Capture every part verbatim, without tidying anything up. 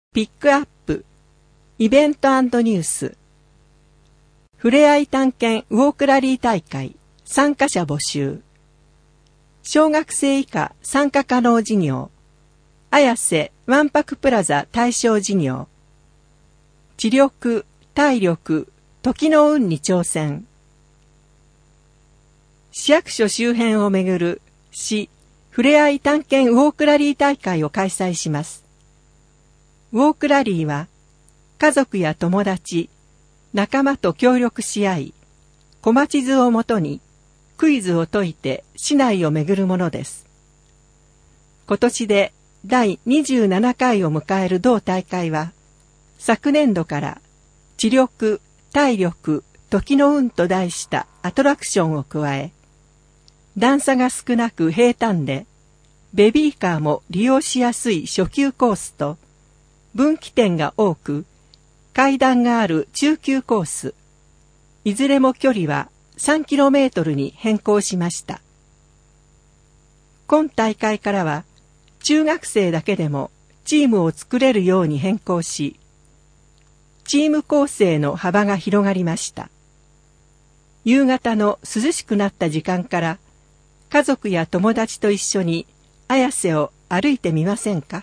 ピックアップ、イベント&ニュース、ふれあい探検ウォークラリー大会、参加者募集、小学生以下参加可能事業、綾瀬わんぱくプラザ対象事業、知力、体力、時の運に挑戦、市役所周辺をめぐる市ふれあい探検ウォークラリー大会を開催します。ウォークラリーは、家族や友達、仲間と協力し合い、小町図をもとにクイズを解いて市内を巡るものです。今年でだいにじゅうななかいを迎える同大会は、昨年度から知力、体力、時の運と題したアトラクションを加え、段差が少なく平坦で、ベビーカーも利用しやすい初級コースと、分岐点が多く、階段がある中級コース、いずれも距離はさんキロメートルに変更しました。今大会からは、中学生だけでもチームを作れるように変更し、チーム構成の幅が広がりました。夕方の涼しくなった時間から、家族や友達と一緒に綾瀬を歩いてみませんか？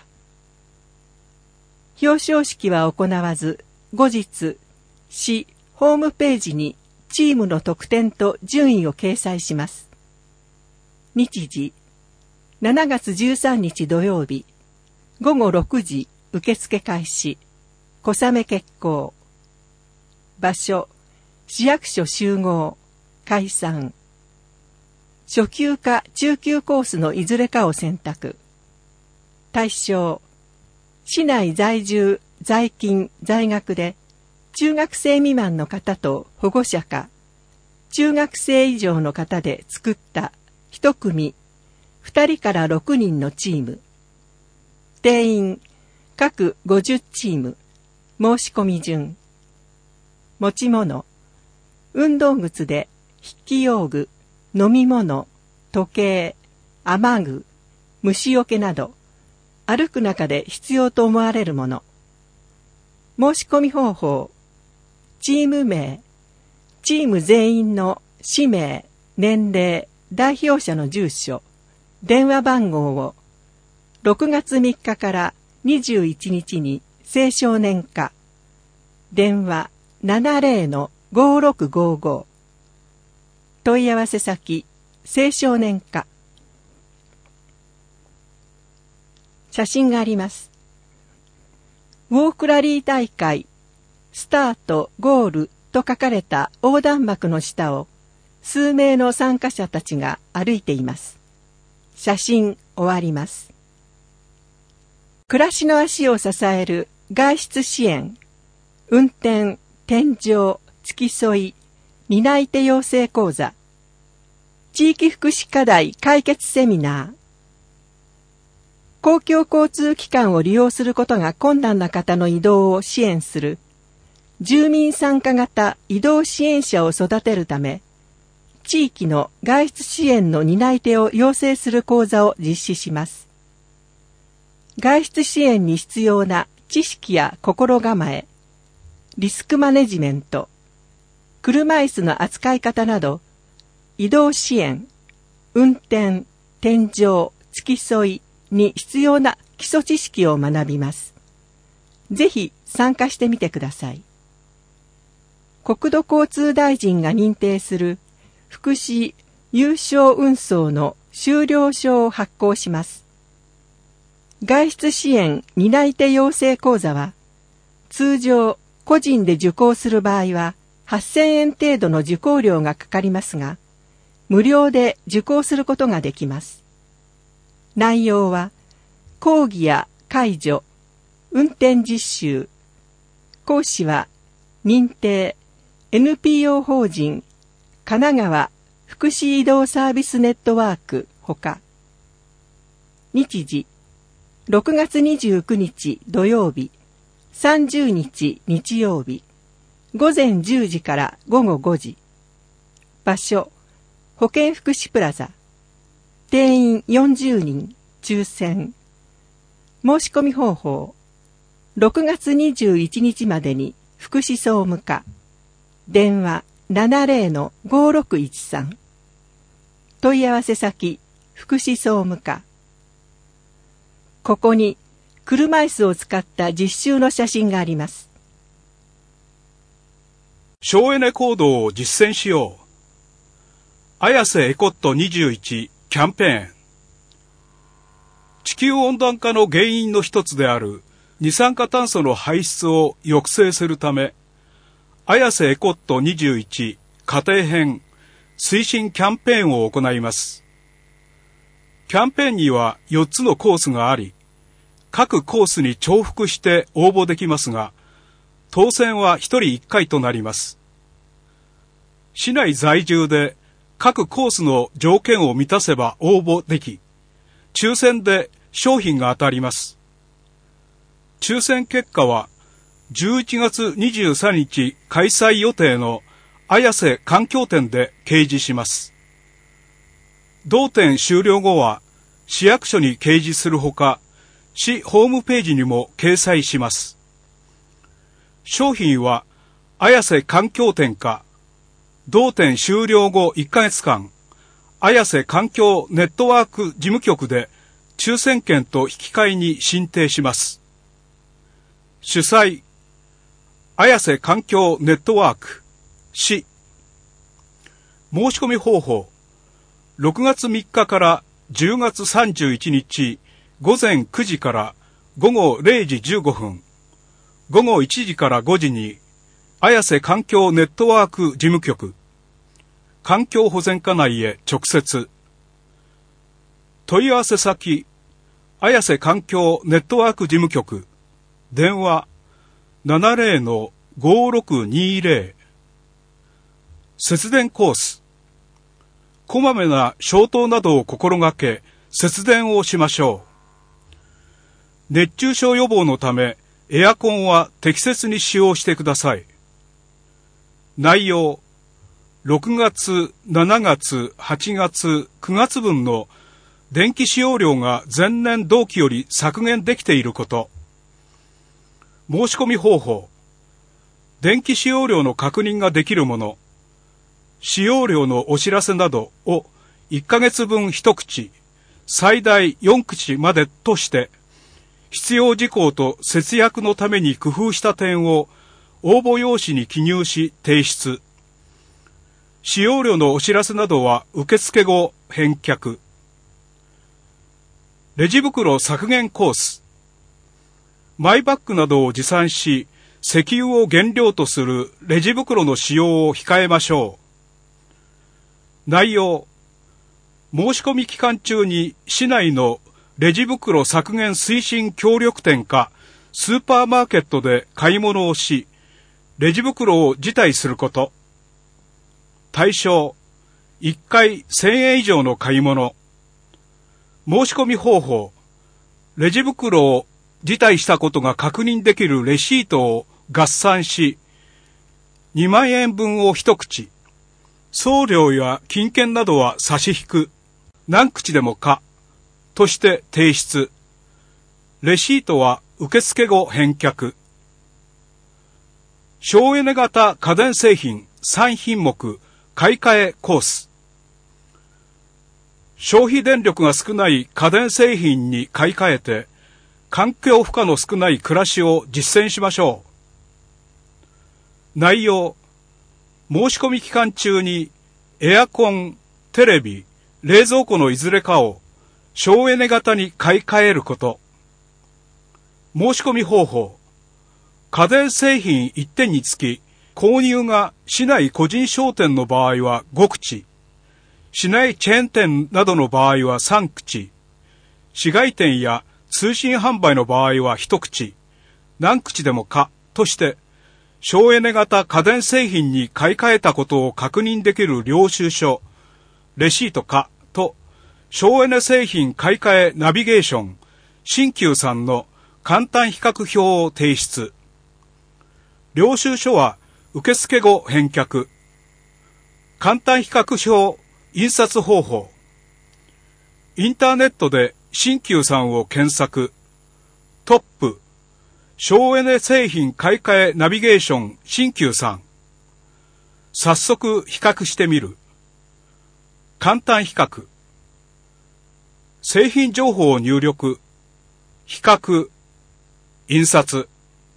表彰式は行わず、後日、市ホームページにチームの得点と順位を掲載します。日時、しちがつじゅうさんにち土曜日、ごごろくじ受付開始、小雨決行。場所、市役所集合、解散。初級か中級コースのいずれかを選択。対象、市内在住、在勤、在学で、中学生未満の方と保護者か、中学生以上の方で作った一組、二人から六人のチーム。定員、各ごじゅうチーム。申し込み順。持ち物、運動靴で筆記用具、飲み物、時計、雨具、虫除けなど、歩く中で必要と思われるもの。申し込み方法、チーム名、チーム全員の氏名、年齢、代表者の住所、電話番号をろくがつみっかからにじゅういちにちに青少年課、電話 ななぜろのごろくごご、問い合わせ先、青少年課。写真があります。ウォークラリー大会、スタート、ゴールと書かれた横断幕の下を数名の参加者たちが歩いています。写真終わります。暮らしの足を支える外出支援、運転、添乗、付き添い、担い手養成講座、地域福祉課題解決セミナー、公共交通機関を利用することが困難な方の移動を支援する住民参加型移動支援者を育てるため、地域の外出支援の担い手を養成する講座を実施します。外出支援に必要な知識や心構え、リスクマネジメント、車椅子の扱い方など、移動支援、運転、添乗、付き添いに必要な基礎知識を学びます。ぜひ参加してみてください。国土交通大臣が認定する福祉有償運送の修了証を発行します。外出支援担い手養成講座は、通常個人で受講する場合ははっせんえん程度の受講料がかかりますが、無料で受講することができます。内容は、講義や介助、運転実習、講師は認定 エヌピーオー 法人神奈川福祉移動サービスネットワークほか、日時、ろくがつにじゅうくにち土曜日、さんじゅうにち日曜日、ごぜんじゅうじからごごごじ、場所、保健福祉プラザ、定員よんじゅうにん、抽選。申し込み方法、 ろくがつにじゅういちにちまでに福祉総務課、電話 ななゼロのごろくいちさん、問い合わせ先福祉総務課。ここに車椅子を使った実習の写真があります。 省エネ行動を実践しよう。綾瀬エコットにじゅういちキャンペーン。地球温暖化の原因の一つである二酸化炭素の排出を抑制するため、綾瀬エコットにじゅういち家庭編推進キャンペーンを行います。キャンペーンにはよっつのコースがあり、各コースに重複して応募できますが、当選はひとりいっかいとなります。市内在住で各コースの条件を満たせば応募でき、抽選で商品が当たります。抽選結果はじゅういちがつにじゅうさんにち開催予定の綾瀬環境展で掲示します。同展終了後は市役所に掲示するほか、市ホームページにも掲載します。商品は綾瀬環境展か、同展終了後いっかげつかん、綾瀬環境ネットワーク事務局で抽選券と引き換えに申請します。主催、綾瀬環境ネットワーク、市。申し込み方法、ろくがつみっかからじゅうがつさんじゅういちにちごぜんくじからごごれいじじゅうごふん、ごごいちじからごじに綾瀬環境ネットワーク事務局、環境保全課内へ直接。問い合わせ先、綾瀬環境ネットワーク事務局、電話 ななゼロのごろくにゼロ。節電コース。こまめな消灯などを心がけ、節電をしましょう。熱中症予防のため、エアコンは適切に使用してください。内容、ろくがつ、しちがつ、はちがつ、くがつ分の電気使用量が前年同期より削減できていること。申し込み方法、電気使用量の確認ができるもの、使用量のお知らせなどをいっかげつぶん一口、最大よん口までとして、必要事項と節約のために工夫した点を応募用紙に記入し提出。使用量のお知らせなどは受付後返却。レジ袋削減コース。マイバッグなどを持参し、石油を原料とするレジ袋の使用を控えましょう。内容、申し込み期間中に市内のレジ袋削減推進協力店かスーパーマーケットで買い物をし、レジ袋を辞退すること。対象、いっかいせんえん以上の買い物。申し込み方法、レジ袋を辞退したことが確認できるレシートを合算し、にまんえんぶんを一口、送料や金券などは差し引く、何口でも可、として提出。レシートは受付後返却。省エネ型家電製品さんひんもく買い替えコース。消費電力が少ない家電製品に買い替えて、環境負荷の少ない暮らしを実践しましょう。内容、申し込み期間中にエアコン、テレビ、冷蔵庫のいずれかを省エネ型に買い替えること。申し込み方法、家電製品いってんにつき購入が市内個人商店の場合はご口、市内チェーン店などの場合はさん口、市外店や通信販売の場合は一口、何口でも可として、省エネ型家電製品に買い替えたことを確認できる領収書、レシート可と、省エネ製品買い替えナビゲーション、新旧さんの簡単比較表を提出。領収書は受付後返却。簡単比較表印刷方法。インターネットで新旧さんを検索。トップ、 省エネ製品買い替えナビゲーション新旧さん。早速比較してみる。簡単比較。製品情報を入力。比較。印刷。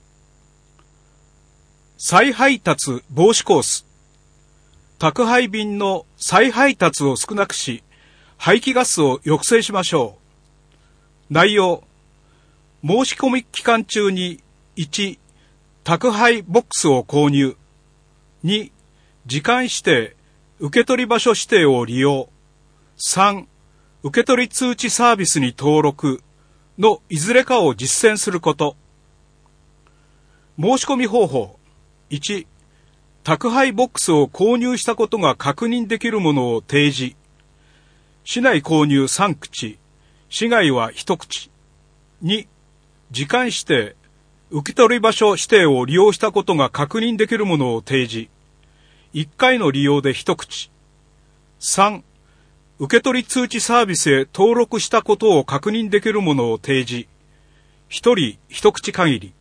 再配達防止コース。宅配便の再配達を少なくし、排気ガスを抑制しましょう。内容。申し込み期間中にいち、宅配ボックスを購入。に、時間指定、受取場所指定を利用。さん、受取通知サービスに登録のいずれかを実践すること。申し込み方法。いち、宅配ボックスを購入したことが確認できるものを提示。市内購入さん口、市外はひと口。に、時間指定、受取場所指定を利用したことが確認できるものを提示。いっかいの利用で一口。さん、受取通知サービスへ登録したことを確認できるものを提示。ひとり一口限り。